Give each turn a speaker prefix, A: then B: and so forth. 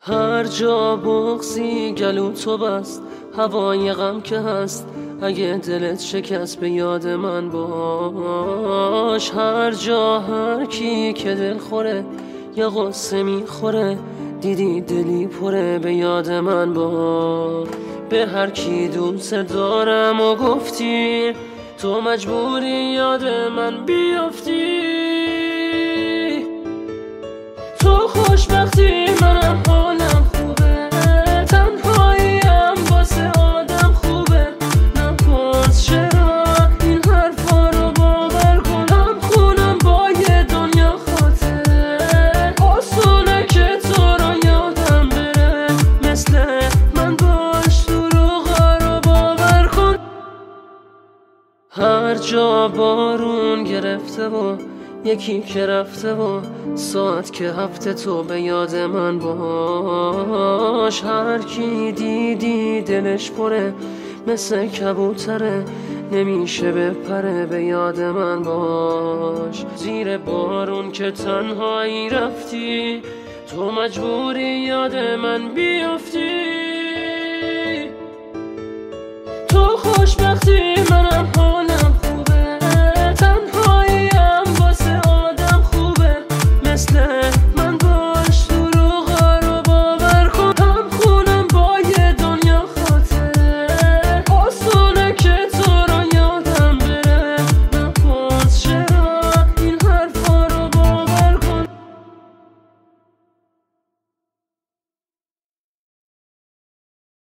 A: هر جا بغضی گلو تو بست، هوای غم که هست اگه دلت شکست به یاد من باش. هر جا هر کی که دل خوره یا غصه میخوره، دیدی دلی پره به یاد من باش. به هر کی دوست دارم و گفتی، تو مجبوری یاد من بیافتی. تو خوشبختی منم حالم خوبه، تنهاییم واسه آدم خوبه. نپرس چرا این حرفا رو باور کنم، خونم با یه دنیا خاطره. آسونه که تو رو یادم بره، مثل من باش دروغا رو باور کن. هر جا بارون گرفته و یکی که رفته و ساعت که هفته، تو به یاد من باش. هر کی دیدی دلش پره مثل کبوتره، نمیشه بپره به یاد من باش. زیر بارون که تنهایی رفتی، تو مجبوری یاد من بیافتی. تو خوشبختی منم